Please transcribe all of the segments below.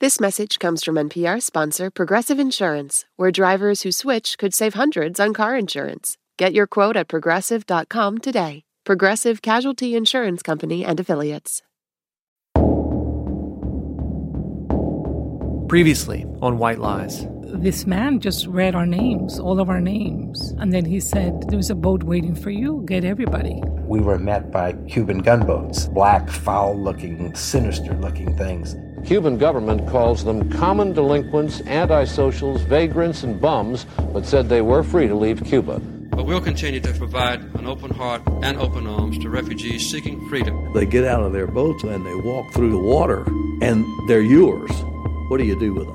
This message comes from NPR sponsor Progressive Insurance, where drivers who switch could save hundreds on car insurance. Get your quote at progressive.com today. Progressive Casualty Insurance Company and Affiliates. Previously on White Lies. This man just read our names, all of our names. And then he said, there's a boat waiting for you. Get everybody. We were met by Cuban gunboats, black, foul-looking, sinister-looking things. The Cuban government calls them common delinquents, antisocials, vagrants, and bums, but said they were free to leave Cuba. But we'll continue to provide an open heart and open arms to refugees seeking freedom. They get out of their boats and they walk through the water, and they're yours. What do you do with them?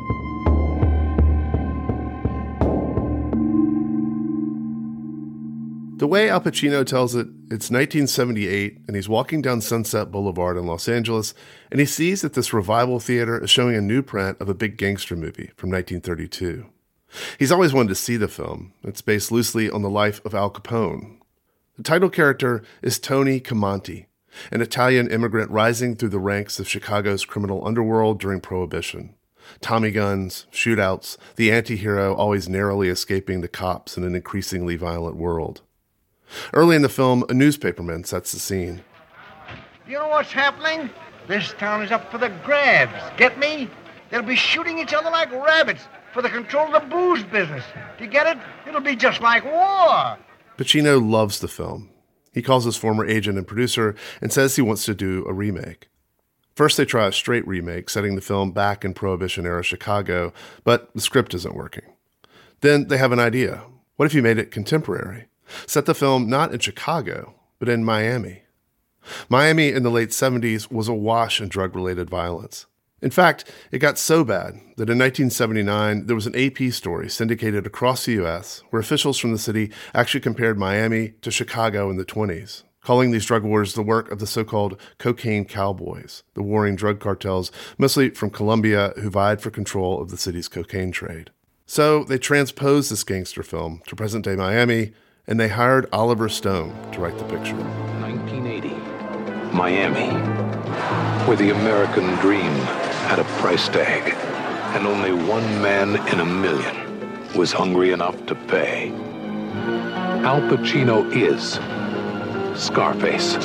The way Al Pacino tells it, it's 1978, and he's walking down Sunset Boulevard in Los Angeles, and he sees that this Revival Theater is showing a new print of a big gangster movie from 1932. He's always wanted to see the film. It's based loosely on the life of Al Capone. The title character is Tony Camonte, an Italian immigrant rising through the ranks of Chicago's criminal underworld during Prohibition. Tommy guns, shootouts, the anti-hero always narrowly escaping the cops in an increasingly violent world. Early in the film, a newspaperman sets the scene. You know what's happening? This town is up for the grabs. Get me? They'll be shooting each other like rabbits for the control of the booze business. Do you get it? It'll be just like war. Pacino loves the film. He calls his former agent and producer and says he wants to do a remake. First, they try a straight remake, setting the film back in Prohibition-era Chicago, but the script isn't working. Then they have an idea. What if you made it contemporary? Set the film not in Chicago, but in Miami. Miami in the late 70s was awash in drug-related violence. In fact, it got so bad that in 1979, there was an AP story syndicated across the U.S. where officials from the city actually compared Miami to Chicago in the 20s, calling these drug wars the work of the so-called cocaine cowboys, the warring drug cartels, mostly from Colombia, who vied for control of the city's cocaine trade. So they transposed this gangster film to present-day Miami, and they hired Oliver Stone to write the picture. 1980, Miami, where the American dream had a price tag, and only one man in a million was hungry enough to pay. Al Pacino is Scarface.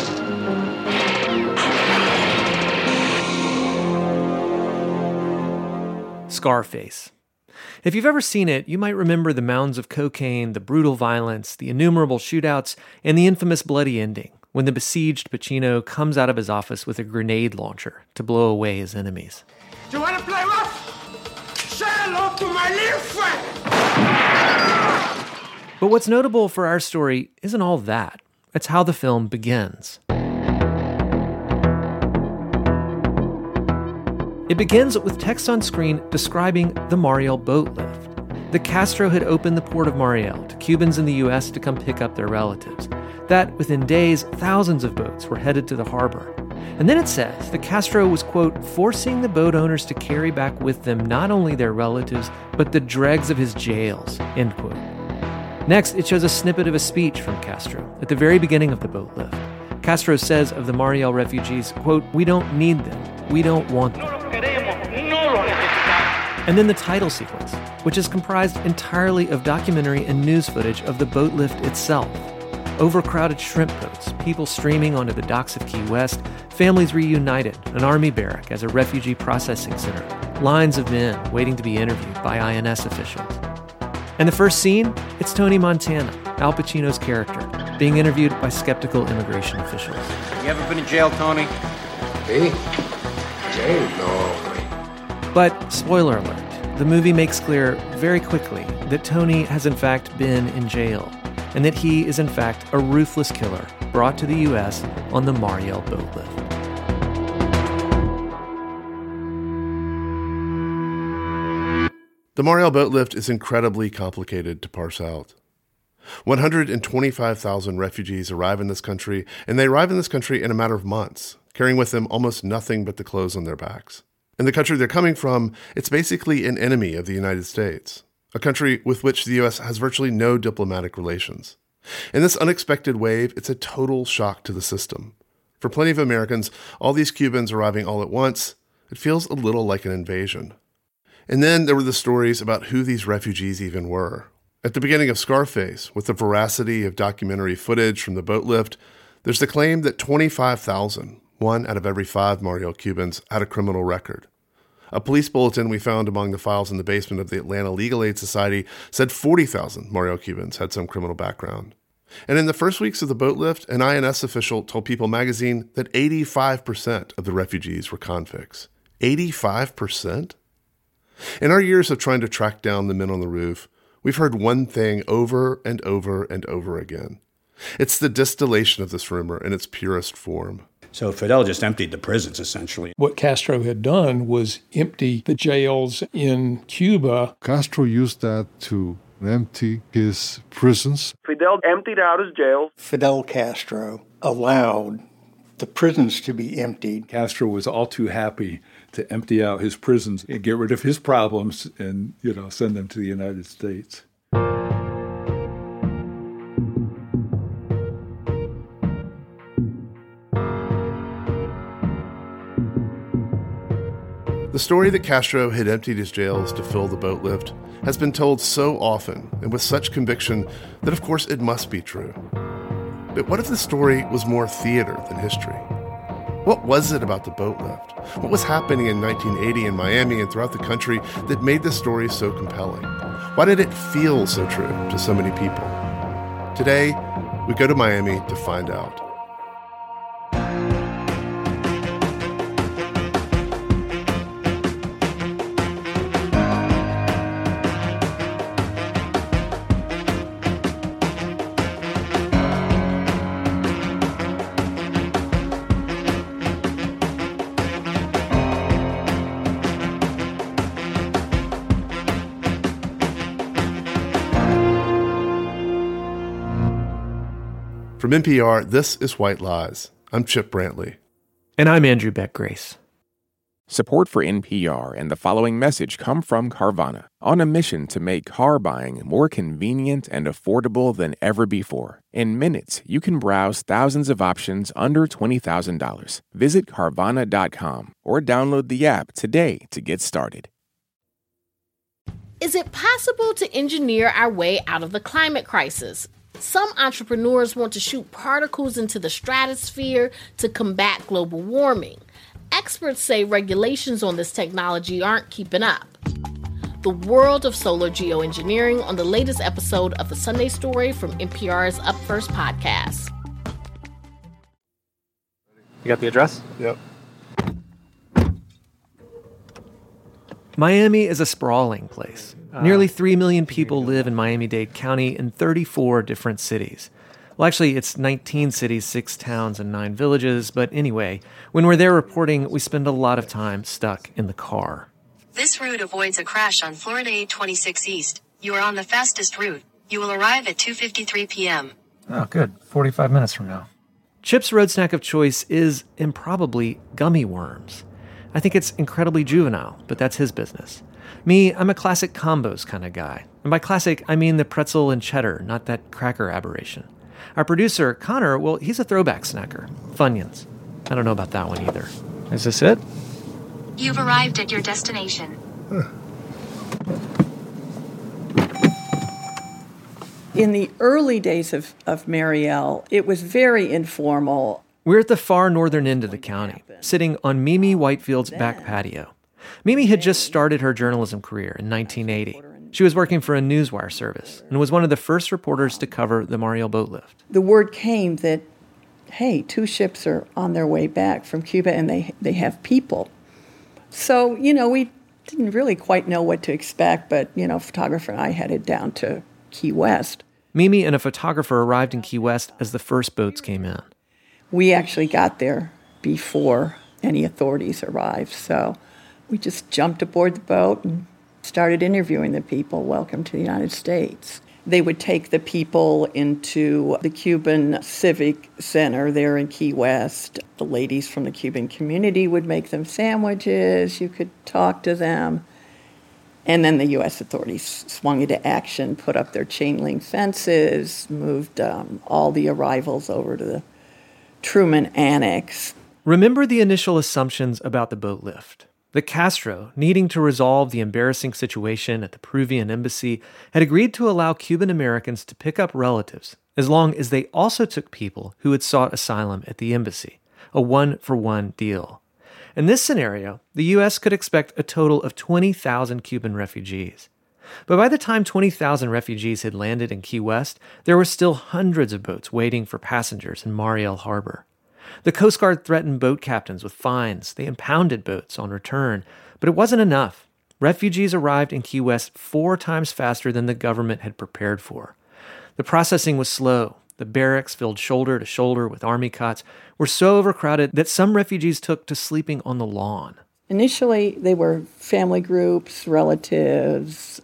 Scarface. If you've ever seen it, you might remember the mounds of cocaine, the brutal violence, the innumerable shootouts, and the infamous bloody ending when the besieged Pacino comes out of his office with a grenade launcher to blow away his enemies. Do you want to play rough? Say hello to my little friend! But what's notable for our story isn't all that. It's how the film begins. It begins with text on screen describing the Mariel boat lift. The Castro had opened the port of Mariel to Cubans in the U.S. to come pick up their relatives. That within days, thousands of boats were headed to the harbor. And then it says the Castro was, quote, forcing the boat owners to carry back with them not only their relatives, but the dregs of his jails, end quote. Next, it shows a snippet of a speech from Castro at the very beginning of the boat lift. Castro says of the Mariel refugees, quote, we don't need them. We don't want them. And then the title sequence, which is comprised entirely of documentary and news footage of the boat lift itself. Overcrowded shrimp boats, people streaming onto the docks of Key West, families reunited, an army barrack as a refugee processing center, lines of men waiting to be interviewed by INS officials. And the first scene, it's Tony Montana, Al Pacino's character, being interviewed by skeptical immigration officials. You ever been in jail, Tony? Me? Jail? No. But, spoiler alert, the movie makes clear very quickly that Tony has in fact been in jail, and that he is in fact a ruthless killer brought to the U.S. on the Mariel boat lift. The Mariel boat lift is incredibly complicated to parse out. 125,000 refugees arrive in this country, and they arrive in this country in a matter of months, carrying with them almost nothing but the clothes on their backs. In the country they're coming from, it's basically an enemy of the United States, a country with which the U.S. has virtually no diplomatic relations. In this unexpected wave, it's a total shock to the system. For plenty of Americans, all these Cubans arriving all at once It feels a little like an invasion. And then there were the stories about who these refugees even were. At the beginning of Scarface, with the veracity of documentary footage from the boat lift, there's the claim that 25,000, 1 out of every 5 Mariel Cubans, had a criminal record. A police bulletin we found among the files in the basement of the Atlanta Legal Aid Society said 40,000 Mariel Cubans had some criminal background. And in the first weeks of the boat lift, an INS official told People magazine that 85% of the refugees were convicts. 85%? In our years of trying to track down the men on the roof, we've heard one thing over and over and over again. It's the distillation of this rumor in its purest form. So Fidel just emptied the prisons, essentially. What Castro had done was empty the jails in Cuba. Castro used that to empty his prisons. Fidel emptied out his jails. Fidel Castro allowed the prisons to be emptied. Castro was all too happy to empty out his prisons and get rid of his problems and, send them to the United States. The story that Castro had emptied his jails to fill the boat lift has been told so often and with such conviction that of course it must be true. But what if the story was more theater than history? What was it about the boat lift? What was happening in 1980 in Miami and throughout the country that made this story so compelling? Why did it feel so true to so many people? Today, we go to Miami to find out. From NPR, this is White Lies. I'm Chip Brantley. And I'm Andrew Beck Grace. Support for NPR and the following message come from Carvana, on a mission to make car buying more convenient and affordable than ever before. In minutes, you can browse thousands of options under $20,000. Visit Carvana.com or download the app today to get started. Is it possible to engineer our way out of the climate crisis? Some entrepreneurs want to shoot particles into the stratosphere to combat global warming. Experts say regulations on this technology aren't keeping up. The world of solar geoengineering on the latest episode of The Sunday Story from NPR's Up First podcast. You got the address? Yep. Miami is a sprawling place. Nearly 3 million people live in Miami-Dade County in 34 different cities. Well, actually, it's 19 cities, 6 towns, and 9 villages. But anyway, when we're there reporting, we spend a lot of time stuck in the car. This route avoids a crash on Florida 826 East. You are on the fastest route. You will arrive at 2:53 p.m. Oh, good. 45 minutes from now. Chip's road snack of choice is improbably gummy worms. I think it's incredibly juvenile, but that's his business. Me, I'm a classic combos kind of guy. And by classic, I mean the pretzel and cheddar, not that cracker aberration. Our producer, Connor, well, he's a throwback snacker. Funyuns. I don't know about that one either. Is this it? You've arrived at your destination. In the early days of Mariel, it was very informal. We're at the far northern end of the county, sitting on Mimi Whitefield's back patio. Mimi had just started her journalism career in 1980. She was working for a newswire service and was one of the first reporters to cover the Mariel boat lift. The word came that, hey, 2 ships are on their way back from Cuba and they have people. So, we didn't really quite know what to expect, but, a photographer and I headed down to Key West. Mimi and a photographer arrived in Key West as the first boats came in. We actually got there before any authorities arrived, so we just jumped aboard the boat and started interviewing the people. Welcome to the United States. They would take the people into the Cuban Civic Center there in Key West. The ladies from the Cuban community would make them sandwiches. You could talk to them. And then the U.S. authorities swung into action, put up their chain-link fences, moved all the arrivals over to the Truman Annex. Remember the initial assumptions about the boat lift. that Castro, needing to resolve the embarrassing situation at the Peruvian embassy, had agreed to allow Cuban Americans to pick up relatives as long as they also took people who had sought asylum at the embassy, a one-for-one deal. In this scenario, the U.S. could expect a total of 20,000 Cuban refugees. But by the time 20,000 refugees had landed in Key West, there were still hundreds of boats waiting for passengers in Mariel Harbor. The Coast Guard threatened boat captains with fines. They impounded boats on return. But it wasn't enough. Refugees arrived in Key West 4 times faster than the government had prepared for. The processing was slow. The barracks, filled shoulder to shoulder with army cots, were so overcrowded that some refugees took to sleeping on the lawn. Initially, they were family groups, relatives,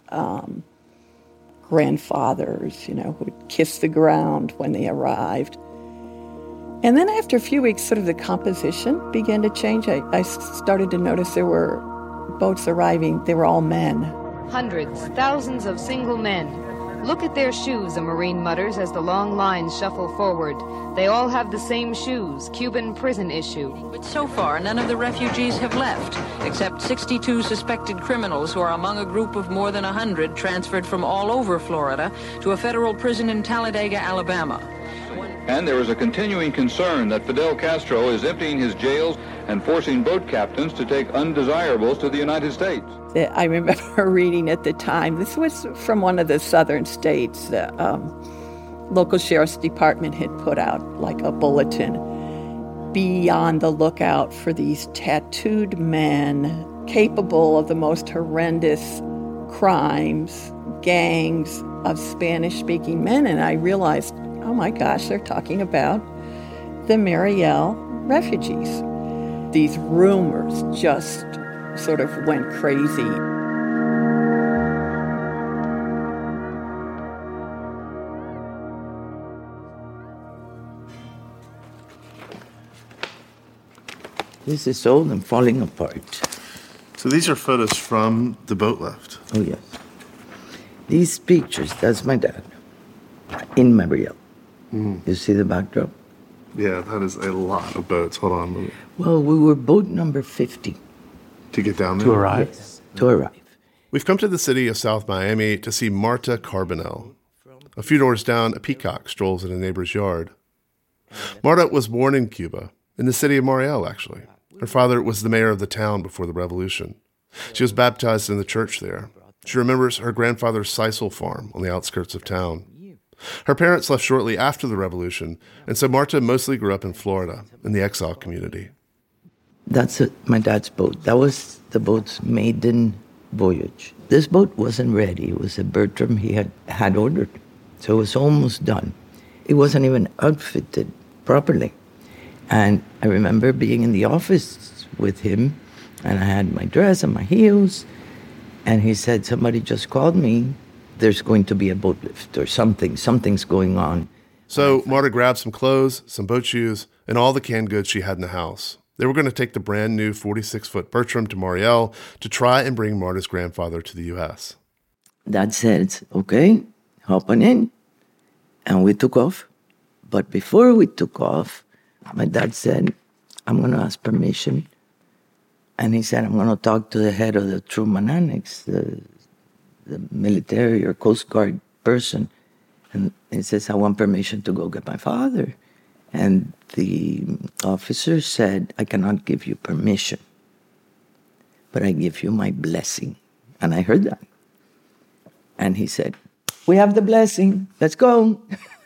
grandfathers, who'd kiss the ground when they arrived. And then after a few weeks, sort of the composition began to change. I started to notice there were boats arriving. They were all men. Hundreds, thousands of single men. Look at their shoes, a Marine mutters as the long lines shuffle forward. They all have the same shoes, Cuban prison issue. But so far, none of the refugees have left, except 62 suspected criminals who are among a group of more than 100 transferred from all over Florida to a federal prison in Talladega, Alabama. And there is a continuing concern that Fidel Castro is emptying his jails and forcing boat captains to take undesirables to the United States. I remember reading at the time, this was from one of the southern states, the local sheriff's department had put out like a bulletin, be on the lookout for these tattooed men capable of the most horrendous crimes, gangs of Spanish-speaking men. And I realized, oh my gosh, they're talking about the Mariel refugees. These rumors just sort of went crazy. This is old and falling apart. So these are photos from the boat lift. Oh, yes. These pictures, that's my dad in Mariel. You see the backdrop? Yeah, that is a lot of boats. Hold on. Well, we were boat number 50. To get down there? To arrive? Yes, to arrive. We've come to the city of South Miami to see Marta Carbonell. A few doors down, a peacock strolls in a neighbor's yard. Marta was born in Cuba, in the city of Mariel, actually. Her father was the mayor of the town before the revolution. She was baptized in the church there. She remembers her grandfather's sisal farm on the outskirts of town. Her parents left shortly after the revolution, and so Marta mostly grew up in Florida, in the exile community. That's my dad's boat. That was the boat's maiden voyage. This boat wasn't ready. It was a Bertram he had ordered, so it was almost done. It wasn't even outfitted properly. And I remember being in the office with him, and I had my dress and my heels, and he said, somebody just called me. There's going to be a boat lift or something. Something's going on. So Marta grabbed some clothes, some boat shoes, and all the canned goods she had in the house. They were going to take the brand new 46-foot Bertram to Mariel to try and bring Marta's grandfather to the U.S. Dad said, okay, hop on in. And we took off. But before we took off, my dad said, I'm going to ask permission. And he said, I'm going to talk to the head of the Truman Annex, the military or Coast Guard person. And he says, I want permission to go get my father. And the officer said, I cannot give you permission, but I give you my blessing. And I heard that. And he said, we have the blessing. Let's go.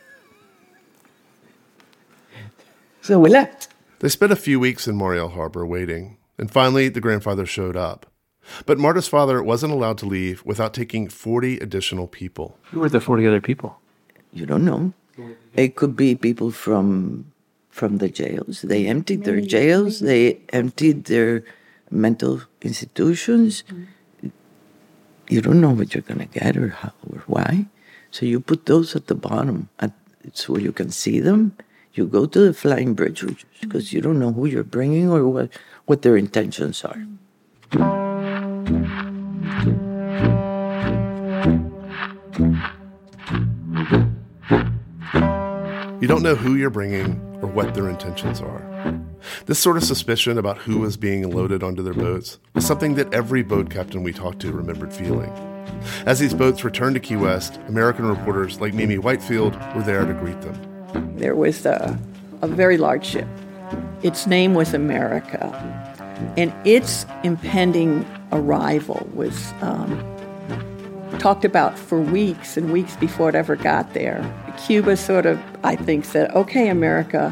So we left. They spent a few weeks in Mariel Harbor waiting. And finally, the grandfather showed up. But Marta's father wasn't allowed to leave without taking 40 additional people. Who were the 40 other people? You don't know. It could be people from the jails. They emptied their jails. They emptied their mental institutions. You don't know what you're going to get or how or why. So you put those at the bottom so you can see them. You go to the flying bridge because you don't know who you're bringing or what their intentions are. You don't know who you're bringing or what their intentions are. This sort of suspicion about who was being loaded onto their boats was something that every boat captain we talked to remembered feeling. As these boats returned to Key West, American reporters like Mimi Whitefield were there to greet them. There was a very large ship. Its name was America, and its impending arrival was talked about for weeks and weeks before it ever got there. Cuba sort of, I think, said, okay, America,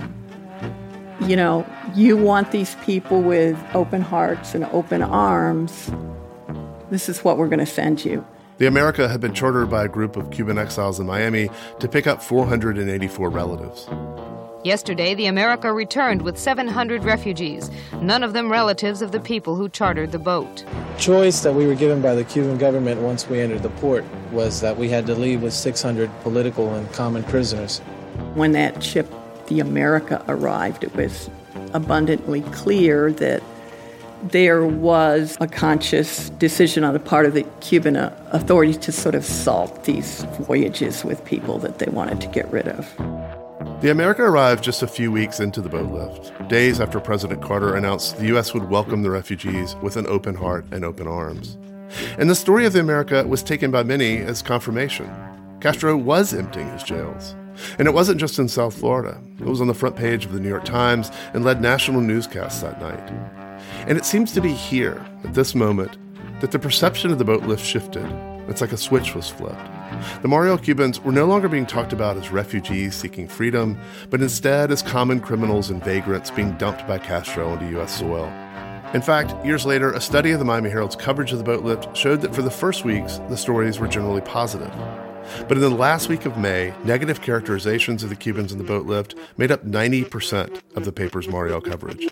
you want these people with open hearts and open arms. This is what we're going to send you. The America had been chartered by a group of Cuban exiles in Miami to pick up 484 relatives. Yesterday, the America returned with 700 refugees, none of them relatives of the people who chartered the boat. Choice that we were given by the Cuban government once we entered the port was that we had to leave with 600 political and common prisoners. When that ship, the America, arrived, it was abundantly clear that there was a conscious decision on the part of the Cuban authorities to sort of salt these voyages with people that they wanted to get rid of. The America arrived just a few weeks into the boat lift, days after President Carter announced the U.S. would welcome the refugees with an open heart and open arms. And the story of the America was taken by many as confirmation. Castro was emptying his jails. And it wasn't just in South Florida. It was on the front page of the New York Times and led national newscasts that night. And it seems to be here, at this moment, that the perception of the boat lift shifted. It's like a switch was flipped. The Mariel Cubans were no longer being talked about as refugees seeking freedom, but instead as common criminals and vagrants being dumped by Castro onto U.S. soil. In fact, years later, a study of the Miami Herald's coverage of the boat lift showed that for the first weeks, the stories were generally positive. But in the last week of May, negative characterizations of the Cubans in the boat lift made up 90% of the paper's Mariel coverage.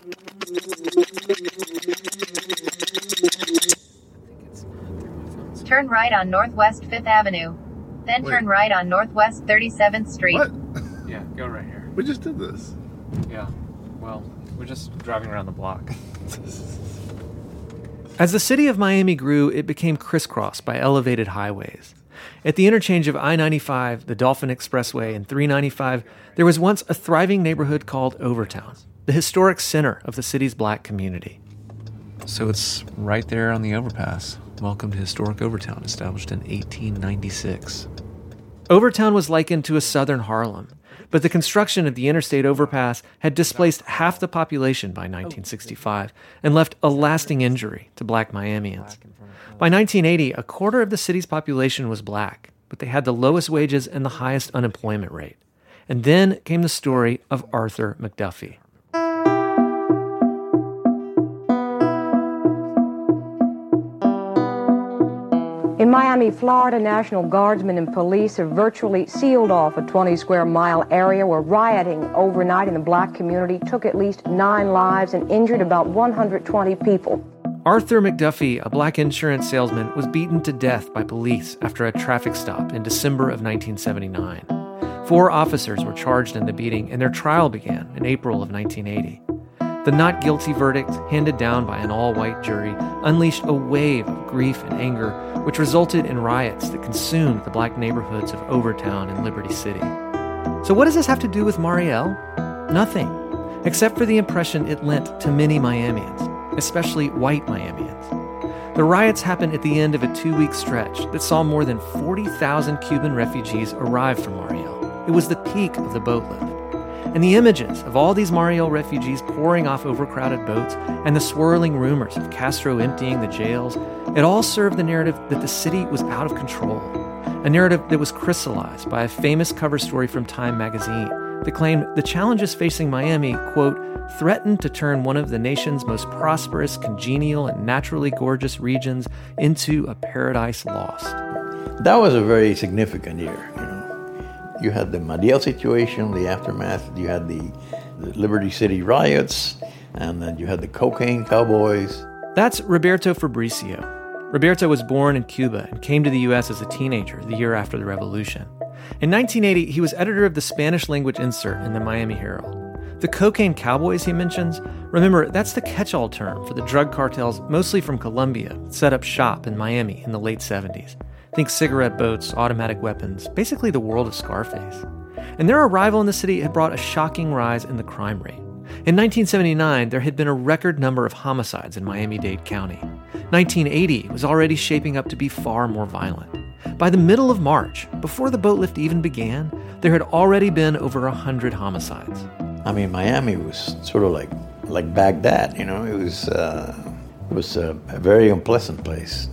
Turn right on Northwest 5th Avenue. Then turn right on Northwest 37th Street. What? Yeah, go right here. We just did this. Yeah, well, we're just driving around the block. As the city of Miami grew, it became crisscrossed by elevated highways. At the interchange of I-95, the Dolphin Expressway, and 395, there was once a thriving neighborhood called Overtown, the historic center of the city's black community. So it's right there on the overpass. Welcome to historic Overtown, established in 1896. Overtown was likened to a southern Harlem, but the construction of the interstate overpass had displaced half the population by 1965 and left a lasting injury to black Miamians. By 1980, a quarter of the city's population was black, but they had the lowest wages and the highest unemployment rate. And then came the story of Arthur McDuffie. In Miami, Florida, National Guardsmen and police have virtually sealed off a 20-square-mile area where rioting overnight in the black community took at least 9 lives and injured about 120 people. Arthur McDuffie, a black insurance salesman, was beaten to death by police after a traffic stop in December of 1979. 4 officers were charged in the beating, and their trial began in April of 1980. The not guilty verdict, handed down by an all-white jury, unleashed a wave of grief and anger, which resulted in riots that consumed the black neighborhoods of Overtown and Liberty City. So what does this have to do with Mariel? Nothing, except for the impression it lent to many Miamians, especially white Miamians. The riots happened at the end of a 2-week stretch that saw more than 40,000 Cuban refugees arrive from Mariel. It was the peak of the boat lift. And the images of all these Mariel refugees pouring off overcrowded boats and the swirling rumors of Castro emptying the jails, it all served the narrative that the city was out of control. A narrative that was crystallized by a famous cover story from Time magazine that claimed the challenges facing Miami, quote, threatened to turn one of the nation's most prosperous, congenial, and naturally gorgeous regions into a paradise lost. That was a very significant year, you know. You had the Mariel situation, the aftermath. You had the Liberty City riots, and then you had the cocaine cowboys. That's Roberto Fabricio. Roberto was born in Cuba and came to the U.S. as a teenager the year after the revolution. In 1980, he was editor of the Spanish-language insert in the Miami Herald. The cocaine cowboys he mentions, remember, that's the catch-all term for the drug cartels, mostly from Colombia, set up shop in Miami in the late 70s. Think cigarette boats, automatic weapons, basically the world of Scarface. And their arrival in the city had brought a shocking rise in the crime rate. In 1979, there had been a record number of homicides in Miami-Dade County. 1980 was already shaping up to be far more violent. By the middle of March, before the boat lift even began, there had already been over 100 homicides. I mean, Miami was sort of like Baghdad, you know. It was a very unpleasant place.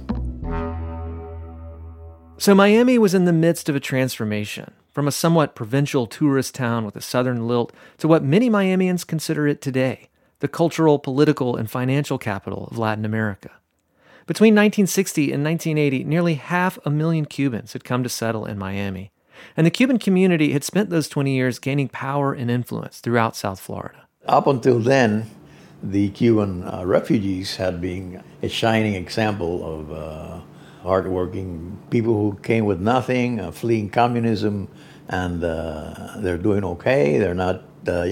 So Miami was in the midst of a transformation, from a somewhat provincial tourist town with a southern lilt to what many Miamians consider it today, the cultural, political, and financial capital of Latin America. Between 1960 and 1980, nearly 500,000 Cubans had come to settle in Miami, and the Cuban community had spent those 20 years gaining power and influence throughout South Florida. Up until then, the Cuban refugees had been a shining example of hardworking people who came with nothing, fleeing communism, and they're doing okay. They're not,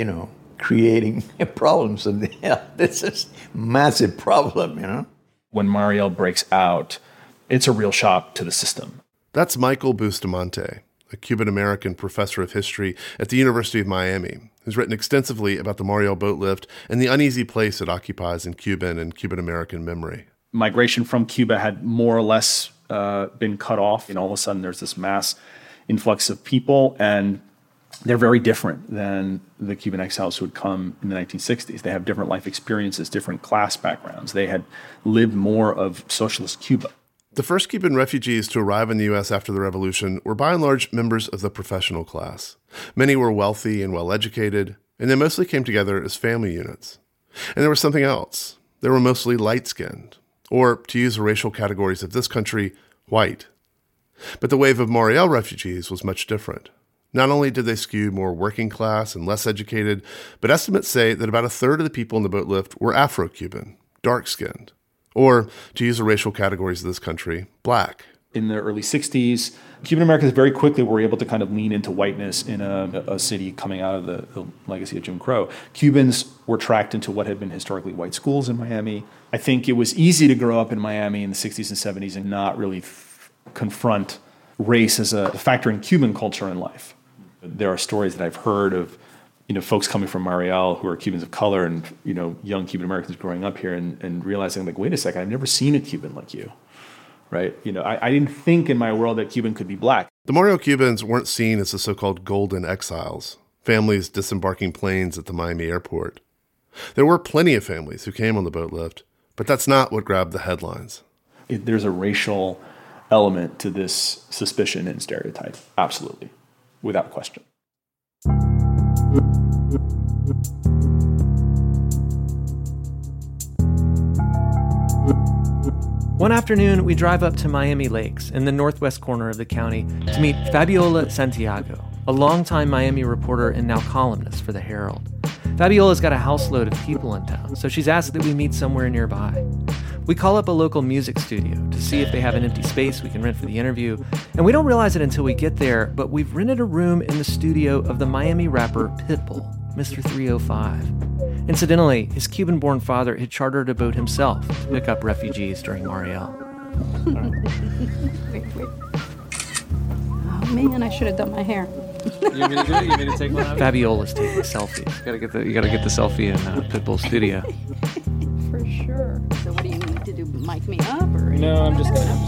creating problems. And this is a massive problem, When Mariel breaks out, it's a real shock to the system. That's Michael Bustamante, a Cuban-American professor of history at the University of Miami, who's written extensively about the Mariel boat lift and the uneasy place it occupies in Cuban and Cuban-American memory. Migration from Cuba had more or less been cut off. And all of a sudden there's this mass influx of people, and they're very different than the Cuban exiles who had come in the 1960s. They have different life experiences, different class backgrounds. They had lived more of socialist Cuba. The first Cuban refugees to arrive in the U.S. after the revolution were by and large members of the professional class. Many were wealthy and well-educated, and they mostly came together as family units. And there was something else. They were mostly light-skinned, or, to use the racial categories of this country, white. But the wave of Mariel refugees was much different. Not only did they skew more working class and less educated, but estimates say that about a third of the people in the boat lift were Afro-Cuban, dark-skinned, or, to use the racial categories of this country, black. In the early 60s, Cuban Americans very quickly were able to kind of lean into whiteness in a city coming out of the legacy of Jim Crow. Cubans were tracked into what had been historically white schools in Miami. I think it was easy to grow up in Miami in the 60s and 70s and not really confront race as a factor in Cuban culture and life. There are stories that I've heard of folks coming from Mariel who are Cubans of color and, young Cuban Americans growing up here and realizing, like, wait a second, I've never seen a Cuban like you, right? I didn't think in my world that Cuban could be black. The Mariel Cubans weren't seen as the so-called golden exiles, families disembarking planes at the Miami airport. There were plenty of families who came on the boat lift, but that's not what grabbed the headlines. There's a racial element to this suspicion and stereotype, absolutely, without question. One afternoon, we drive up to Miami Lakes in the northwest corner of the county to meet Fabiola Santiago, a longtime Miami reporter and now columnist for the Herald. Fabiola's got a houseload of people in town, so she's asked that we meet somewhere nearby. We call up a local music studio to see if they have an empty space we can rent for the interview, and we don't realize it until we get there, but we've rented a room in the studio of the Miami rapper Pitbull, Mr. 305. Incidentally, his Cuban-born father had chartered a boat himself to pick up refugees during Mariel. Wait. Oh man, I should have done my hair. You want me to do it? You want me to take one out? Fabiola's taking a selfie. You gotta get the selfie in Pitbull's studio. For sure. So what do you need to do? Mic me up or? No, I'm just gonna.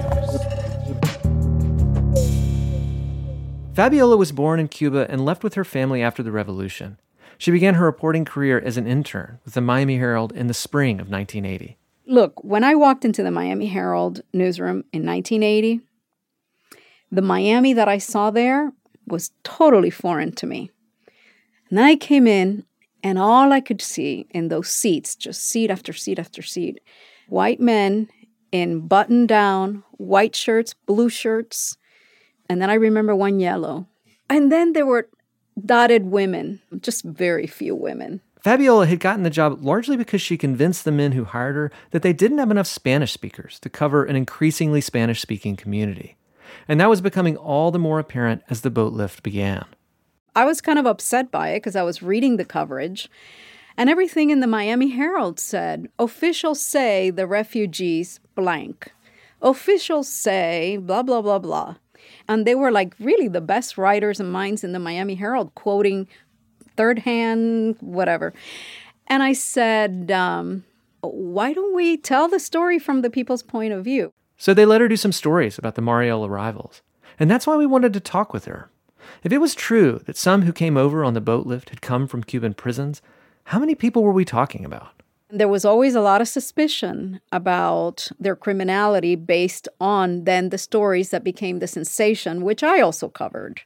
Fabiola was born in Cuba and left with her family after the revolution. She began her reporting career as an intern with the Miami Herald in the spring of 1980. Look, when I walked into the Miami Herald newsroom in 1980, the Miami that I saw there was totally foreign to me. And then I came in, and all I could see in those seats, just seat after seat after seat, white men in button-down, white shirts, blue shirts, and then I remember one yellow. And then there were dotted women, just very few women. Fabiola had gotten the job largely because she convinced the men who hired her that they didn't have enough Spanish speakers to cover an increasingly Spanish-speaking community. And that was becoming all the more apparent as the boat lift began. I was kind of upset by it because I was reading the coverage, and everything in the Miami Herald said, officials say the refugees blank. Officials say blah, blah, blah, blah. And they were like really the best writers and minds in the Miami Herald quoting third hand, whatever. And I said, why don't we tell the story from the people's point of view? So they let her do some stories about the Mariel arrivals. And that's why we wanted to talk with her. If it was true that some who came over on the boat lift had come from Cuban prisons, how many people were we talking about? There was always a lot of suspicion about their criminality based on then the stories that became the sensation, which I also covered.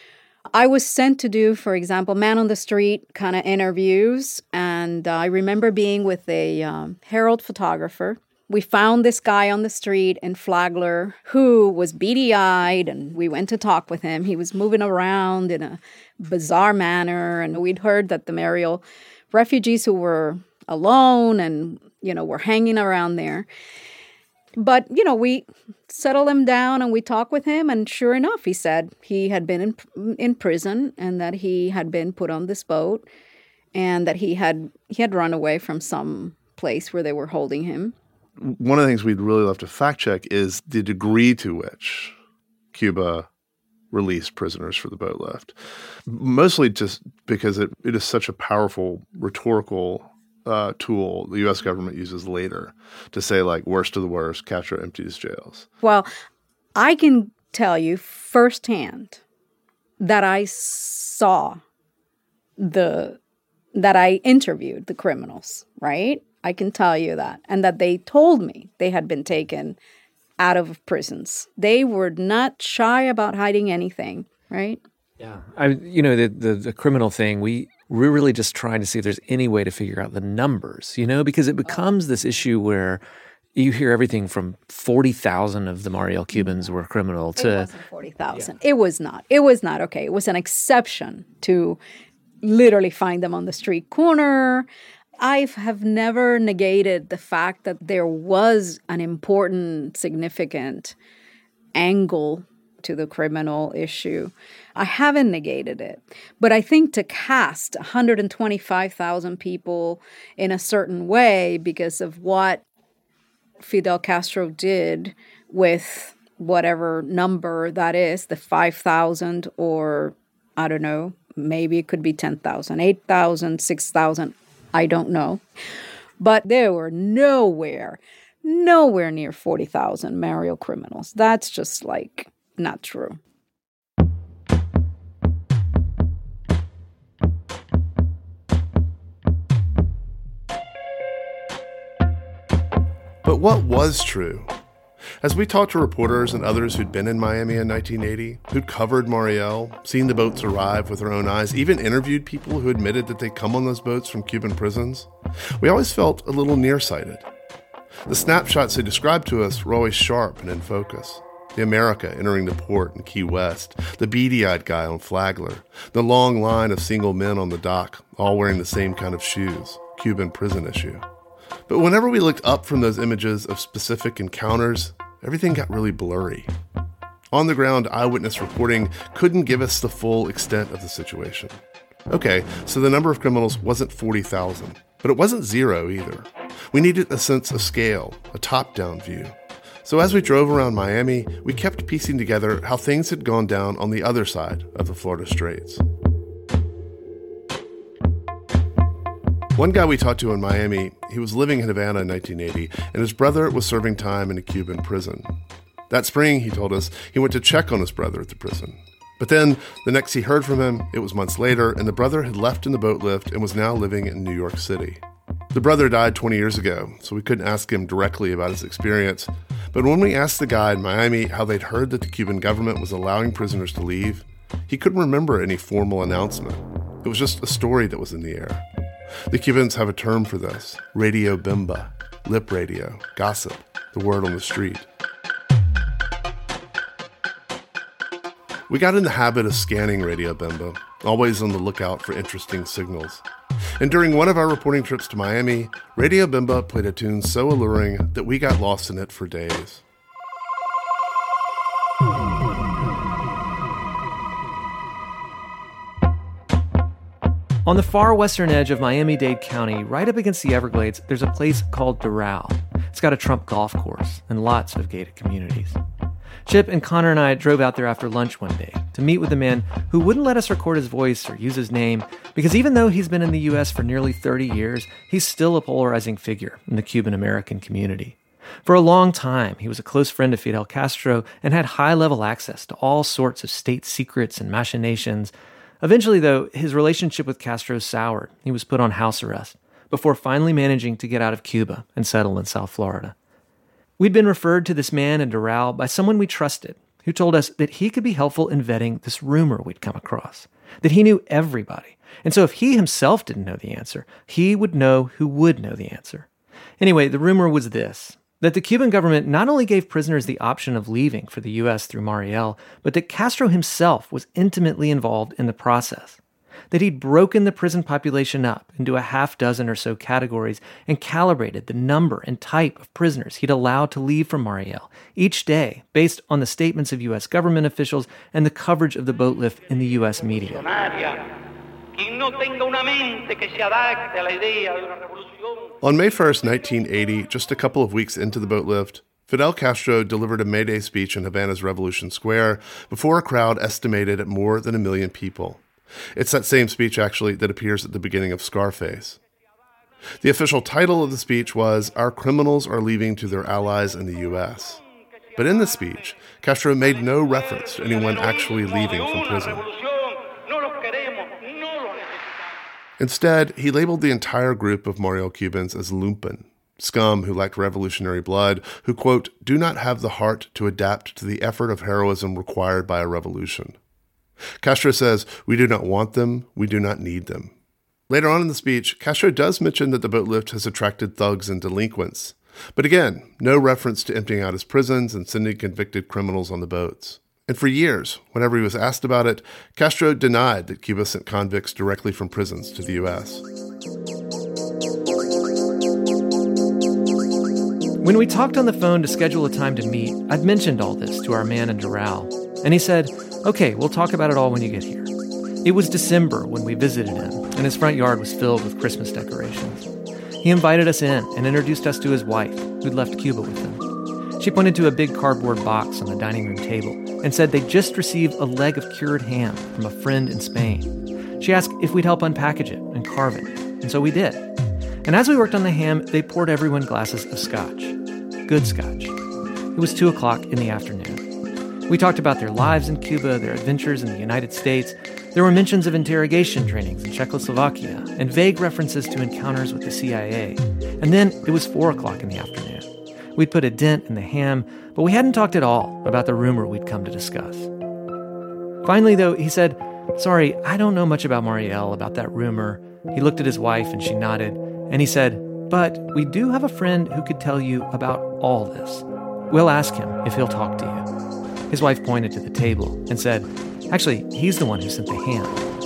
I was sent to do, for example, man on the street kind of interviews. And I remember being with a Herald photographer. We found this guy on the street in Flagler who was beady-eyed, and we went to talk with him. He was moving around in a bizarre manner, and we'd heard that the Mariel refugees who were alone and, were hanging around there. But, we settled him down and we talked with him. And sure enough, he said he had been in prison and that he had been put on this boat and that he had run away from some place where they were holding him. One of the things we'd really love to fact check is the degree to which Cuba released prisoners for the boat lift. Mostly just because it is such a powerful rhetorical tool the U.S. government uses later to say, like, worst of the worst, Castro emptied his jails. Well, I can tell you firsthand that I saw that I interviewed the criminals, right? I can tell you that. And that they told me they had been taken out of prisons. They were not shy about hiding anything, right? Yeah. The criminal thing, we're really just trying to see if there's any way to figure out the numbers, because it becomes this issue where you hear everything from 40,000 of the Mariel Cubans were criminal to... It wasn't 40,000. Yeah. It was not. It was not. Okay. It was an exception to literally find them on the street corner. I have never negated the fact that there was an important, significant angle to the criminal issue. I haven't negated it. But I think to cast 125,000 people in a certain way because of what Fidel Castro did with whatever number that is, the 5,000 or, I don't know, maybe it could be 10,000, 8,000, 6,000, I don't know. But there were nowhere near 40,000 Mariel criminals. That's just not true. But what was true? As we talked to reporters and others who'd been in Miami in 1980, who'd covered Mariel, seen the boats arrive with their own eyes, even interviewed people who admitted that they'd come on those boats from Cuban prisons, we always felt a little nearsighted. The snapshots they described to us were always sharp and in focus. The America entering the port in Key West, the beady-eyed guy on Flagler, the long line of single men on the dock, all wearing the same kind of shoes, Cuban prison issue. But whenever we looked up from those images of specific encounters, everything got really blurry. On-the-ground eyewitness reporting couldn't give us the full extent of the situation. Okay, so the number of criminals wasn't 40,000, but it wasn't zero either. We needed a sense of scale, a top-down view. So as we drove around Miami, we kept piecing together how things had gone down on the other side of the Florida Straits. One guy we talked to in Miami, he was living in Havana in 1980, and his brother was serving time in a Cuban prison. That spring, he told us, he went to check on his brother at the prison. But then, the next he heard from him, it was months later, and the brother had left in the boat lift and was now living in New York City. The brother died 20 years ago, so we couldn't ask him directly about his experience. But when we asked the guy in Miami how they'd heard that the Cuban government was allowing prisoners to leave, he couldn't remember any formal announcement. It was just a story that was in the air. The Cubans have a term for this: radio bimba, lip radio, gossip, the word on the street. We got in the habit of scanning Radio Bimba, always on the lookout for interesting signals. And during one of our reporting trips to Miami, Radio Bimba played a tune so alluring that we got lost in it for days. On the far western edge of Miami-Dade County, right up against the Everglades, there's a place called Doral. It's got a Trump golf course and lots of gated communities. Chip and Connor and I drove out there after lunch one day, to meet with a man who wouldn't let us record his voice or use his name, because even though he's been in the U.S. for nearly 30 years, he's still a polarizing figure in the Cuban-American community. For a long time, he was a close friend of Fidel Castro and had high-level access to all sorts of state secrets and machinations. Eventually, though, his relationship with Castro soured. He was put on house arrest before finally managing to get out of Cuba and settle in South Florida. We'd been referred to this man in Doral by someone we trusted, who told us that he could be helpful in vetting this rumor we'd come across, that he knew everybody. And so if he himself didn't know the answer, he would know who would know the answer. Anyway, the rumor was this, that the Cuban government not only gave prisoners the option of leaving for the U.S. through Mariel, but that Castro himself was intimately involved in the process. That he'd broken the prison population up into a half dozen or so categories and calibrated the number and type of prisoners he'd allowed to leave from Mariel each day based on the statements of U.S. government officials and the coverage of the boat lift in the U.S. media. On May 1st, 1980, just a couple of weeks into the boat lift, Fidel Castro delivered a May Day speech in Havana's Revolution Square before a crowd estimated at more than 1 million people. It's that same speech, actually, that appears at the beginning of Scarface. The official title of the speech was, "Our criminals are leaving to their allies in the U.S." But in the speech, Castro made no reference to anyone actually leaving from prison. Instead, he labeled the entire group of Mariel Cubans as lumpen, scum who lacked revolutionary blood, who, quote, do not have the heart to adapt to the effort of heroism required by a revolution. Castro says, we do not want them, we do not need them. Later on in the speech, Castro does mention that the boat lift has attracted thugs and delinquents. But again, no reference to emptying out his prisons and sending convicted criminals on the boats. And for years, whenever he was asked about it, Castro denied that Cuba sent convicts directly from prisons to the U.S. When we talked on the phone to schedule a time to meet, I'd mentioned all this to our man in Doral, and he said, okay, we'll talk about it all when you get here. It was December when we visited him, and his front yard was filled with Christmas decorations. He invited us in and introduced us to his wife, who'd left Cuba with him. She pointed to a big cardboard box on the dining room table and said they'd just received a leg of cured ham from a friend in Spain. She asked if we'd help unpackage it and carve it, and so we did. And as we worked on the ham, they poured everyone glasses of scotch. Good scotch. It was 2 o'clock in the afternoon. We talked about their lives in Cuba, their adventures in the United States. There were mentions of interrogation trainings in Czechoslovakia and vague references to encounters with the CIA. And then it was 4 o'clock in the afternoon. We'd put a dent in the ham, but we hadn't talked at all about the rumor we'd come to discuss. Finally, though, he said, sorry, I don't know much about Mariel, about that rumor. He looked at his wife and she nodded, and he said, but we do have a friend who could tell you about all this. We'll ask him if he'll talk to you. His wife pointed to the table and said, actually, he's the one who sent the ham.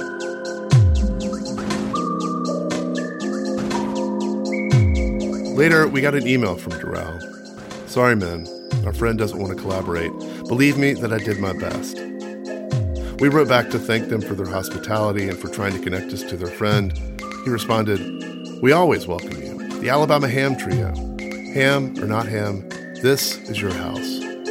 Later, we got an email from Doral. Sorry, men, our friend doesn't want to collaborate. Believe me that I did my best. We wrote back to thank them for their hospitality and for trying to connect us to their friend. He responded, we always welcome you. The Alabama Ham Trio. Ham or not ham, this is your house.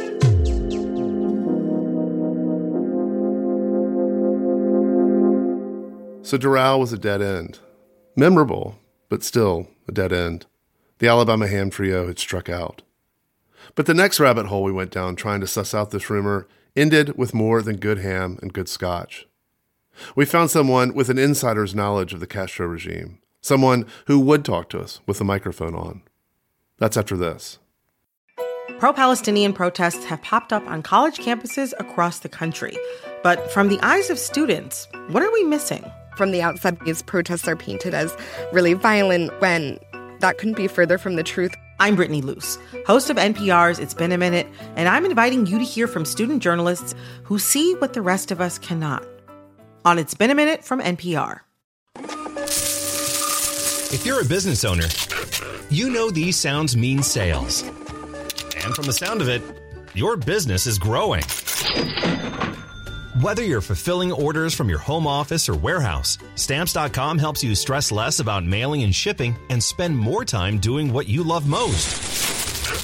So Doral was a dead end. Memorable, but still a dead end. The Alabama Ham Trio had struck out. But the next rabbit hole we went down trying to suss out this rumor ended with more than good ham and good scotch. We found someone with an insider's knowledge of the Castro regime. Someone who would talk to us with the microphone on. That's after this. Pro-Palestinian protests have popped up on college campuses across the country. But from the eyes of students, what are we missing? From the outside, these protests are painted as really violent when that couldn't be further from the truth. I'm Brittany Luce, host of NPR's It's Been a Minute, and I'm inviting you to hear from student journalists who see what the rest of us cannot. On It's Been a Minute from NPR. If you're a business owner, you know these sounds mean sales. And from the sound of it, your business is growing. Whether you're fulfilling orders from your home office or warehouse, Stamps.com helps you stress less about mailing and shipping and spend more time doing what you love most.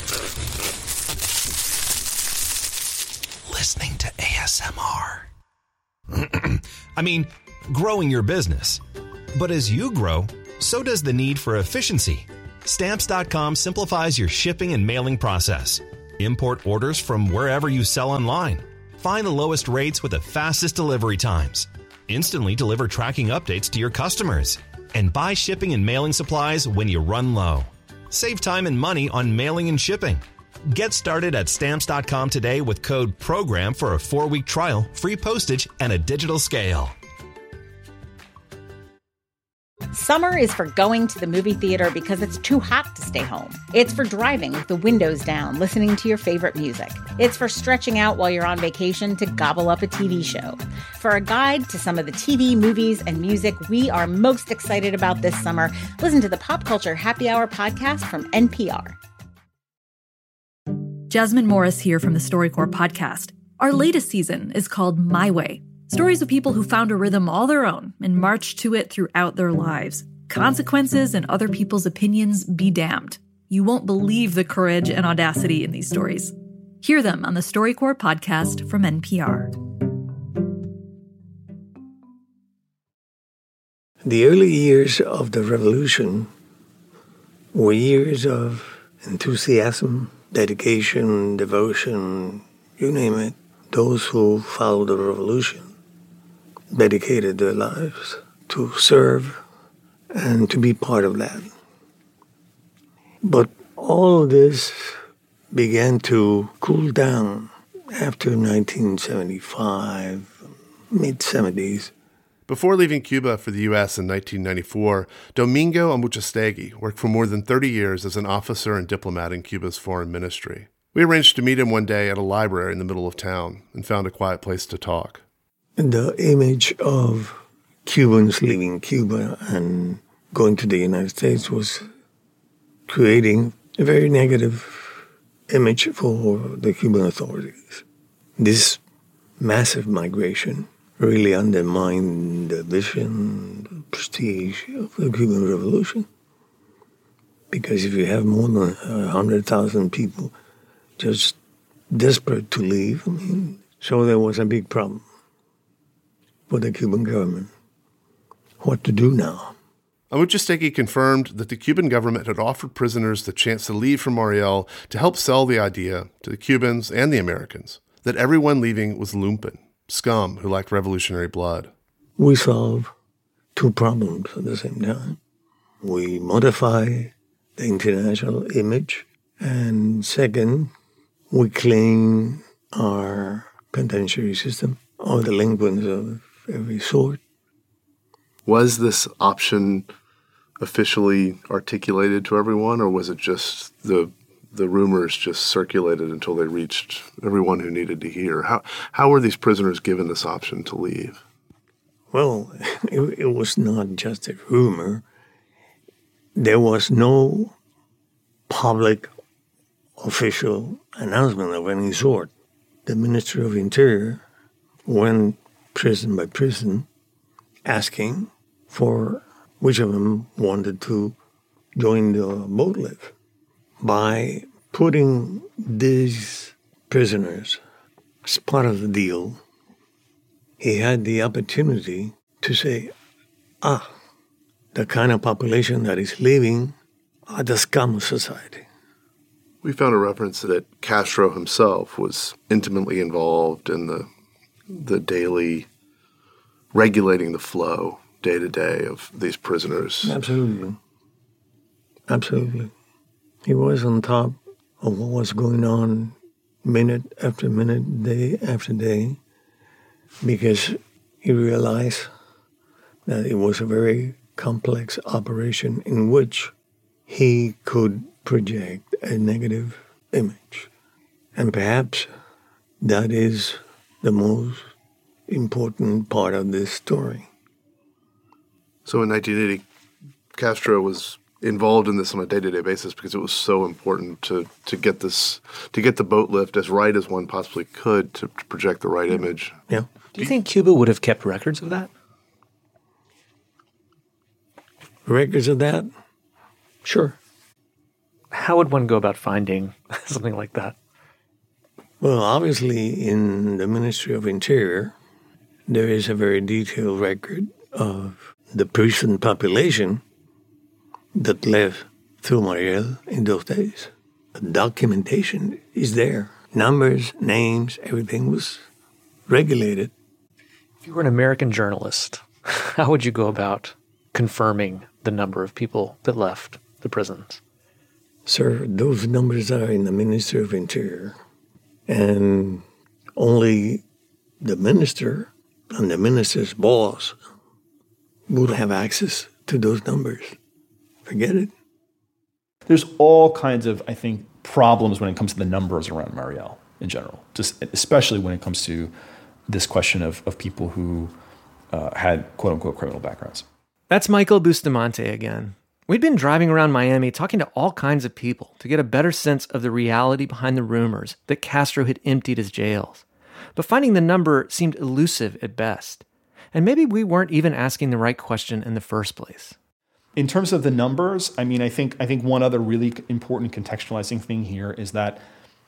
Listening to ASMR. I mean, growing your business. But as you grow, so does the need for efficiency. Stamps.com simplifies your shipping and mailing process. Import orders from wherever you sell online. Find the lowest rates with the fastest delivery times. Instantly deliver tracking updates to your customers. And buy shipping and mailing supplies when you run low. Save time and money on mailing and shipping. Get started at Stamps.com today with code PROGRAM for a 4-week trial, free postage, and a digital scale. Summer is for going to the movie theater because it's too hot to stay home. It's for driving with the windows down, listening to your favorite music. It's for stretching out while you're on vacation to gobble up a TV show. For a guide to some of the TV, movies, and music we are most excited about this summer, listen to the Pop Culture Happy Hour podcast from NPR. Jasmine Morris here from the StoryCorps podcast. Our latest season is called My Way. Stories of people who found a rhythm all their own and marched to it throughout their lives. Consequences and other people's opinions be damned. You won't believe the courage and audacity in these stories. Hear them on the StoryCorps podcast from NPR. The early years of the revolution were years of enthusiasm, dedication, devotion, you name it. Those who followed the revolution dedicated their lives to serve and to be part of that. But all of this began to cool down after 1975, mid-70s. Before leaving Cuba for the U.S. in 1994, Domingo Amuchastegui worked for more than 30 years as an officer and diplomat in Cuba's foreign ministry. We arranged to meet him one day at a library in the middle of town and found a quiet place to talk. The image of Cubans leaving Cuba and going to the United States was creating a very negative image for the Cuban authorities. This massive migration really undermined the vision, the prestige of the Cuban Revolution. Because if you have more than 100,000 people just desperate to leave, so there was a big problem for the Cuban government. What to do now? Amuchastegui confirmed that the Cuban government had offered prisoners the chance to leave from Mariel to help sell the idea to the Cubans and the Americans that everyone leaving was lumpen, scum who lacked revolutionary blood. We solve two problems at the same time. We modify the international image, and second, we clean our penitentiary system of delinquents of every sort. Was this option officially articulated to everyone, or was it just the rumors just circulated until they reached everyone who needed to hear? How were these prisoners given this option to leave? Well, it was not just a rumor. There was no public official announcement of any sort. The Ministry of Interior went prison by prison asking for which of them wanted to join the boat lift. By putting these prisoners as part of the deal, he had the opportunity to say, the kind of population that is leaving are the scum of society. We found a reference that Castro himself was intimately involved in the daily regulating the flow day to day of these prisoners. Absolutely. Absolutely. He was on top of what was going on minute after minute, day after day, because he realized that it was a very complex operation in which he could project a negative image. And perhaps that is the most important part of this story. So in 1980, Castro was involved in this on a day-to-day basis because it was so important to get the boat lift as right as one possibly could to project the right image. Yeah. Do you think Cuba would have kept records of that? Records of that? Sure. How would one go about finding something like that? Well, obviously in the Ministry of Interior, there is a very detailed record of the prison population that left through Mariel in those days. The documentation is there. Numbers, names, everything was regulated. If you were an American journalist, how would you go about confirming the number of people that left the prisons? Sir, those numbers are in the Ministry of Interior. And only the minister and the minister's boss would have access to those numbers. Forget it. There's all kinds of, I think, problems when it comes to the numbers around Mariel in general, just especially when it comes to this question of people who had quote-unquote criminal backgrounds. That's Michael Bustamante again. We'd been driving around Miami talking to all kinds of people to get a better sense of the reality behind the rumors that Castro had emptied his jails. But finding the number seemed elusive at best. And maybe we weren't even asking the right question in the first place. In terms of the numbers, I mean, I think one other really important contextualizing thing here is that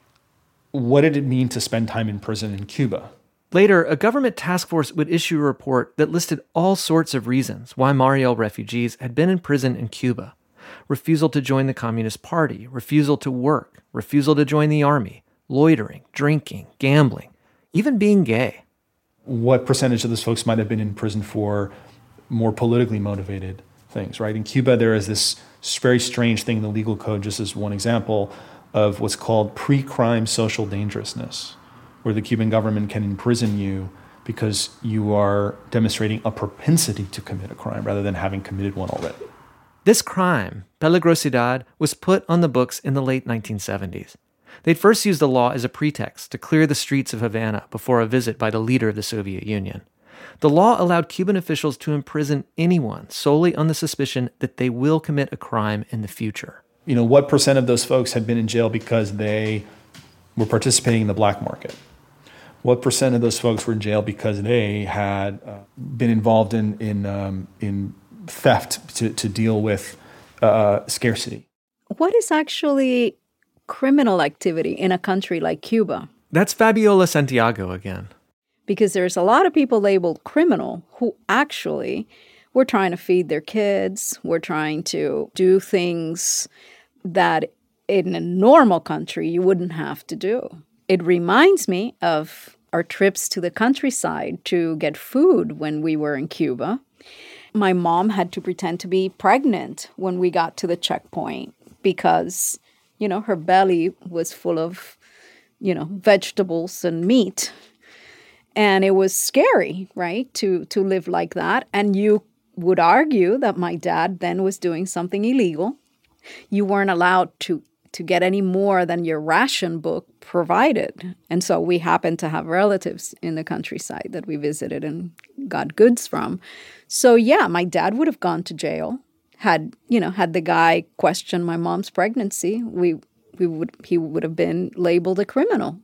what did it mean to spend time in prison in Cuba? Later, a government task force would issue a report that listed all sorts of reasons why Mariel refugees had been in prison in Cuba. Refusal to join the Communist Party, refusal to work, refusal to join the army, loitering, drinking, gambling, even being gay. What percentage of those folks might have been in prison for more politically motivated things, right? In Cuba, there is this very strange thing in the legal code, just as one example, of what's called pre-crime social dangerousness, where the Cuban government can imprison you because you are demonstrating a propensity to commit a crime rather than having committed one already. This crime, peligrosidad, was put on the books in the late 1970s. They'd first used the law as a pretext to clear the streets of Havana before a visit by the leader of the Soviet Union. The law allowed Cuban officials to imprison anyone solely on the suspicion that they will commit a crime in the future. You know, what percent of those folks had been in jail because they were participating in the black market? What percent of those folks were in jail because they had been involved in theft to deal with scarcity? What is actually criminal activity in a country like Cuba? That's Fabiola Santiago again. Because there's a lot of people labeled criminal who actually were trying to feed their kids, were trying to do things that in a normal country you wouldn't have to do. It reminds me of our trips to the countryside to get food when we were in Cuba. My mom had to pretend to be pregnant when we got to the checkpoint because, you know, her belly was full of, you know, vegetables and meat. And it was scary, right, to live like that. And you would argue that my dad then was doing something illegal. You weren't allowed to get any more than your ration book provided. And so we happened to have relatives in the countryside that we visited and got goods from. So yeah, my dad would have gone to jail had the guy questioned my mom's pregnancy. He would have been labeled a criminal.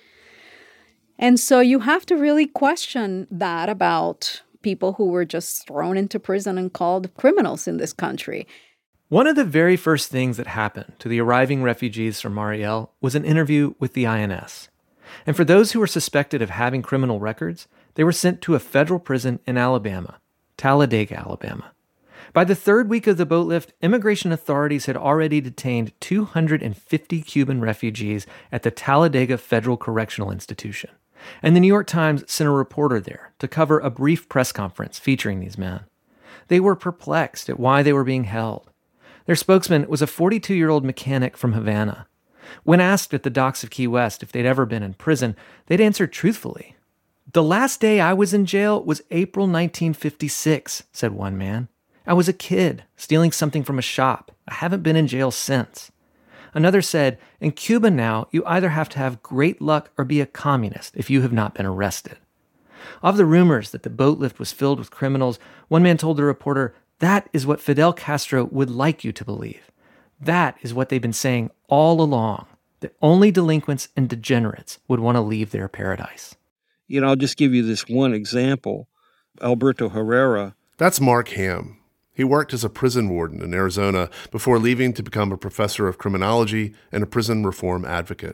And so you have to really question that about people who were just thrown into prison and called criminals in this country. One of the very first things that happened to the arriving refugees from Mariel was an interview with the INS. And for those who were suspected of having criminal records, they were sent to a federal prison in Alabama, Talladega, Alabama. By the third week of the boat lift, immigration authorities had already detained 250 Cuban refugees at the Talladega Federal Correctional Institution. And the New York Times sent a reporter there to cover a brief press conference featuring these men. They were perplexed at why they were being held. Their spokesman was a 42-year-old mechanic from Havana. When asked at the docks of Key West if they'd ever been in prison, they'd answered truthfully. "The last day I was in jail was April 1956, said one man. I was a kid, stealing something from a shop. I haven't been in jail since. Another said, in Cuba now, you either have to have great luck or be a communist if you have not been arrested. Of the rumors that the boat lift was filled with criminals, one man told the reporter, that is what Fidel Castro would like you to believe. That is what they've been saying all along, that only delinquents and degenerates would want to leave their paradise. You know, I'll just give you this one example. Alberto Herrera. That's Mark Ham. He worked as a prison warden in Arizona before leaving to become a professor of criminology and a prison reform advocate.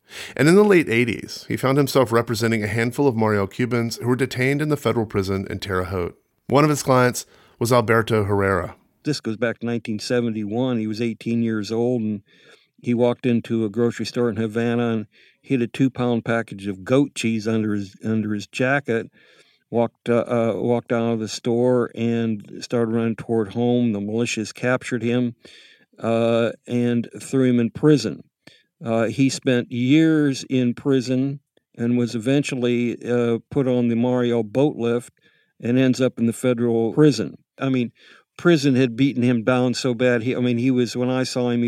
And in the late 80s, he found himself representing a handful of Mariel Cubans who were detained in the federal prison in Terre Haute. One of his clients was Alberto Herrera. This goes back to 1971. He was 18 years old, and he walked into a grocery store in Havana and hid a 2-pound package of goat cheese under his jacket, walked out of the store and started running toward home. The militias captured him and threw him in prison. He spent years in prison and was eventually put on the Mariel boat lift and ends up in the federal prison. I mean, prison had beaten him down so bad. He was, when I saw him, he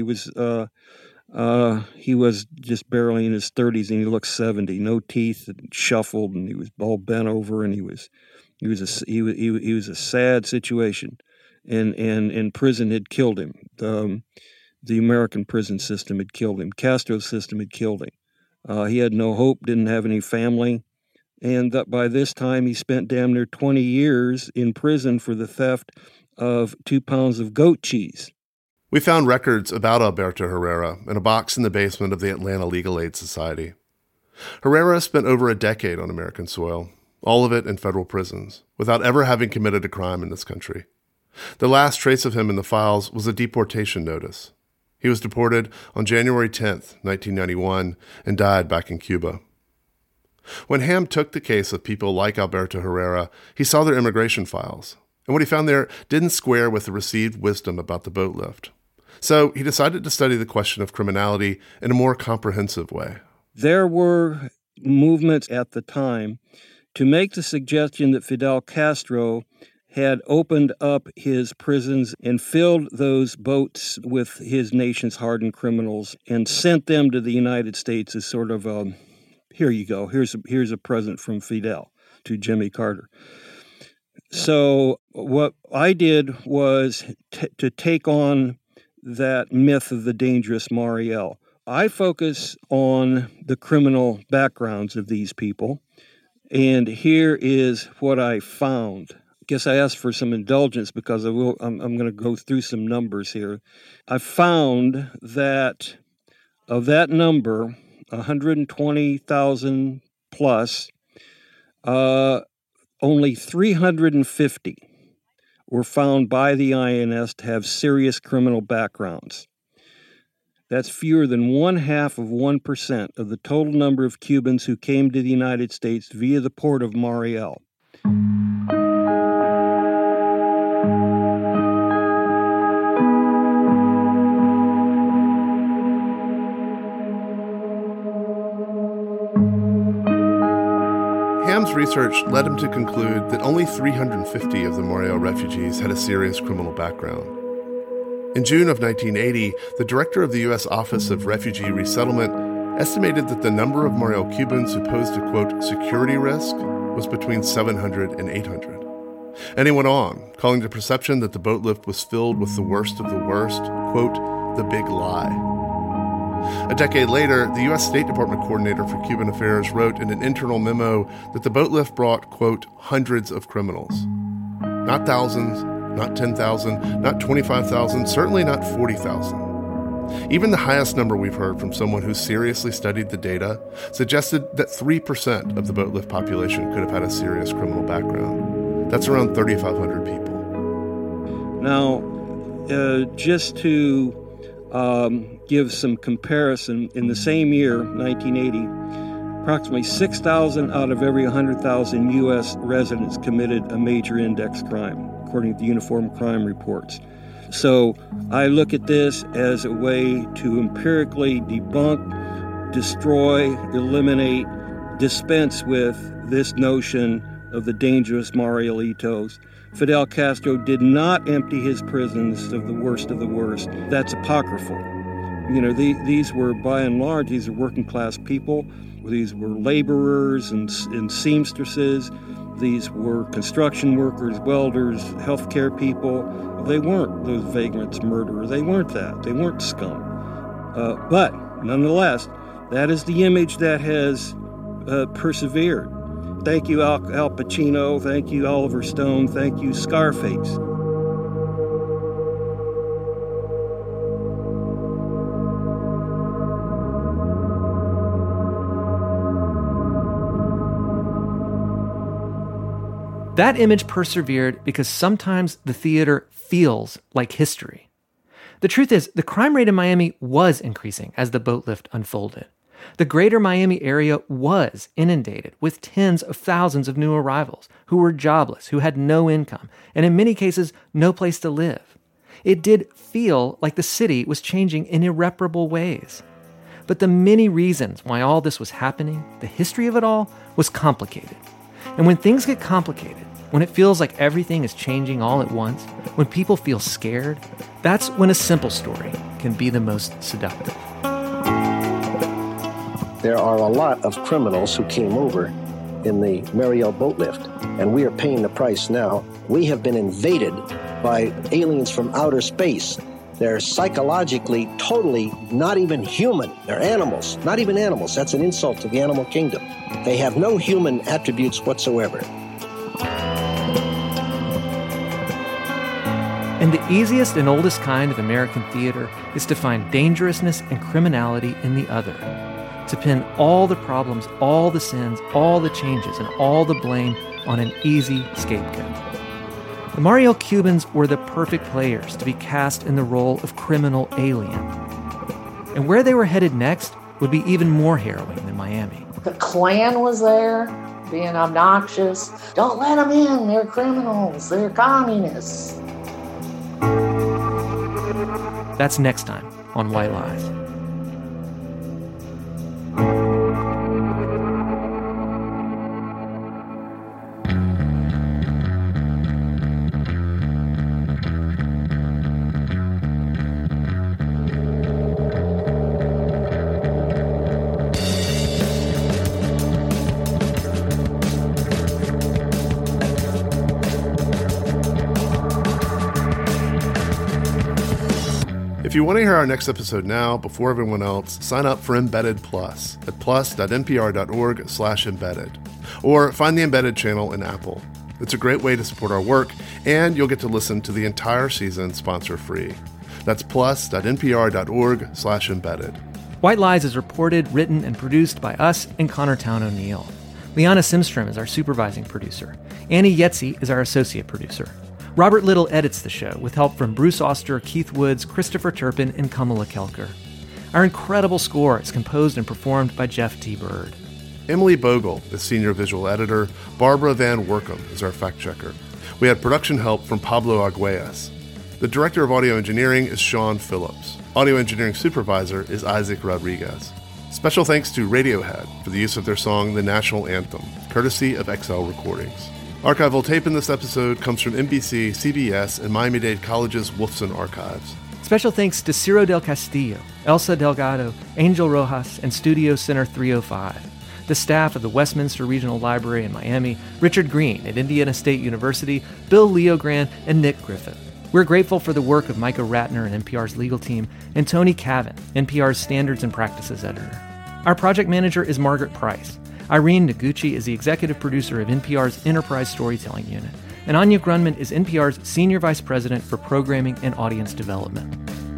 was just barely in his 30s, and he looked 70. No teeth, and shuffled, and he was all bent over, and he was a sad situation, and prison had killed him. The American prison system had killed him. Castro's system had killed him. He had no hope, didn't have any family, and by this time he spent damn near 20 years in prison for the theft of 2 pounds of goat cheese. We found records about Alberto Herrera in a box in the basement of the Atlanta Legal Aid Society. Herrera spent over a decade on American soil, all of it in federal prisons, without ever having committed a crime in this country. The last trace of him in the files was a deportation notice. He was deported on January 10th, 1991, and died back in Cuba. When Ham took the case of people like Alberto Herrera, he saw their immigration files, and what he found there didn't square with the received wisdom about the boat lift. So he decided to study the question of criminality in a more comprehensive way. There were movements at the time to make the suggestion that Fidel Castro had opened up his prisons and filled those boats with his nation's hardened criminals and sent them to the United States as sort of here you go, here's a present from Fidel to Jimmy Carter. So what I did was to take on that myth of the dangerous Mariel. I focus on the criminal backgrounds of these people, and here is what I found. I guess I asked for some indulgence because I'm going to go through some numbers here. I found that of that number, 120,000 plus, only 350 were found by the INS to have serious criminal backgrounds. That's fewer than 0.5% of the total number of Cubans who came to the United States via the port of Mariel. Ham's research led him to conclude that only 350 of the Mariel refugees had a serious criminal background. In June of 1980, the director of the U.S. Office of Refugee Resettlement estimated that the number of Mariel Cubans who posed a, quote, security risk was between 700 and 800. And he went on, calling the perception that the boat lift was filled with the worst of the worst, quote, the big lie. A decade later, the U.S. State Department coordinator for Cuban affairs wrote in an internal memo that the boat lift brought, quote, hundreds of criminals. Not thousands, not 10,000, not 25,000, certainly not 40,000. Even the highest number we've heard from someone who seriously studied the data suggested that 3% of the boat lift population could have had a serious criminal background. That's around 3,500 people. Now, just to give some comparison, in the same year, 1980, approximately 6,000 out of every 100,000 U.S. residents committed a major index crime, according to the Uniform Crime Reports. So I look at this as a way to empirically debunk, destroy, eliminate, dispense with this notion of the dangerous Marielitos. Fidel Castro did not empty his prisons of the worst of the worst. That's apocryphal. You know, these were, by and large, these are working class people. These were laborers and seamstresses. These were construction workers, welders, healthcare people. They weren't those vagrants, murderers. They weren't that. They weren't scum. But nonetheless, that is the image that has persevered. Thank you, Al Pacino. Thank you, Oliver Stone. Thank you, Scarface. That image persevered because sometimes the theater feels like history. The truth is, the crime rate in Miami was increasing as the boat lift unfolded. The greater Miami area was inundated with tens of thousands of new arrivals who were jobless, who had no income, and in many cases, no place to live. It did feel like the city was changing in irreparable ways. But the many reasons why all this was happening, the history of it all, was complicated. And when things get complicated, when it feels like everything is changing all at once, when people feel scared, that's when a simple story can be the most seductive. There are a lot of criminals who came over in the Mariel boat lift, and we are paying the price now. We have been invaded by aliens from outer space. They're psychologically totally not even human. They're animals, not even animals. That's an insult to the animal kingdom. They have no human attributes whatsoever. And the easiest and oldest kind of American theater is to find dangerousness and criminality in the other, to pin all the problems, all the sins, all the changes, and all the blame on an easy scapegoat. The Mariel Cubans were the perfect players to be cast in the role of criminal alien. And where they were headed next would be even more harrowing than Miami. The Klan was there, being obnoxious. Don't let them in, they're criminals, they're communists. That's next time on White Lies. If you want to hear our next episode now, before everyone else, sign up for Embedded Plus at plus.npr.org/embedded. Or find the Embedded channel in Apple. It's a great way to support our work, and you'll get to listen to the entire season sponsor-free. That's plus.npr.org/embedded. White Lies is reported, written, and produced by us and Connor Town O'Neill. Liana Simstrom is our supervising producer. Annie Yetzi is our associate producer. Robert Little edits the show with help from Bruce Auster, Keith Woods, Christopher Turpin, and Kamala Kelker. Our incredible score is composed and performed by Jeff T. Bird. Emily Bogle is senior visual editor. Barbara Van Workum is our fact checker. We had production help from Pablo Arguelles. The director of audio engineering is Sean Phillips. Audio engineering supervisor is Isaac Rodriguez. Special thanks to Radiohead for the use of their song The National Anthem, courtesy of XL Recordings. Archival tape in this episode comes from NBC, CBS, and Miami-Dade College's Wolfson Archives. Special thanks to Ciro del Castillo, Elsa Delgado, Angel Rojas, and Studio Center 305. The staff of the Westminster Regional Library in Miami, Richard Green at Indiana State University, Bill Leogrand, and Nick Griffith. We're grateful for the work of Micah Ratner and NPR's legal team, and Tony Cavan, NPR's Standards and Practices editor. Our project manager is Margaret Price. Irene Noguchi is the executive producer of NPR's Enterprise Storytelling Unit, and Anya Grunman is NPR's Senior Vice President for Programming and Audience Development.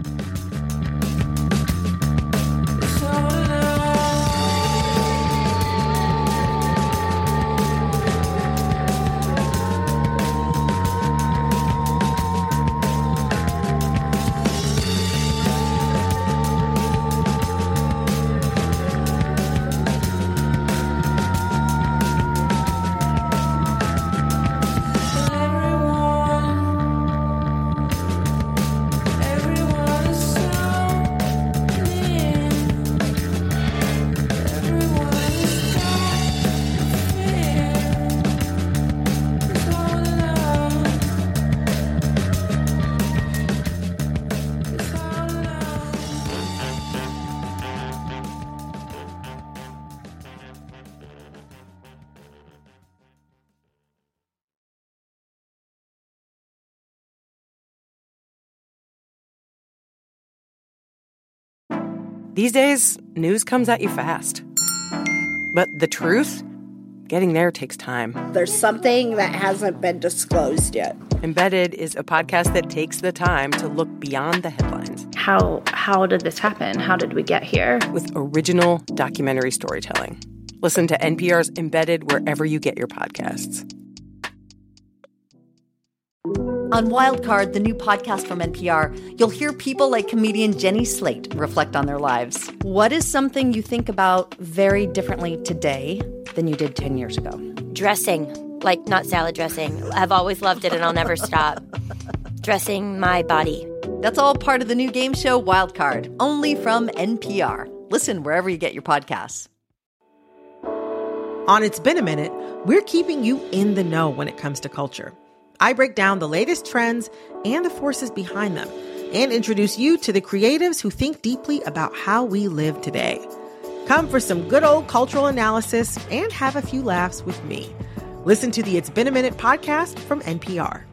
These days, news comes at you fast. But the truth? Getting there takes time. There's something that hasn't been disclosed yet. Embedded is a podcast that takes the time to look beyond the headlines. How did this happen? How did we get here? With original documentary storytelling. Listen to NPR's Embedded wherever you get your podcasts. On Wildcard, the new podcast from NPR, you'll hear people like comedian Jenny Slate reflect on their lives. What is something you think about very differently today than you did 10 years ago? Dressing. Like, not salad dressing. I've always loved it and I'll never stop. Dressing my body. That's all part of the new game show Wildcard, only from NPR. Listen wherever you get your podcasts. On It's Been a Minute, we're keeping you in the know when it comes to culture. I break down the latest trends and the forces behind them and introduce you to the creatives who think deeply about how we live today. Come for some good old cultural analysis and have a few laughs with me. Listen to the It's Been a Minute podcast from NPR.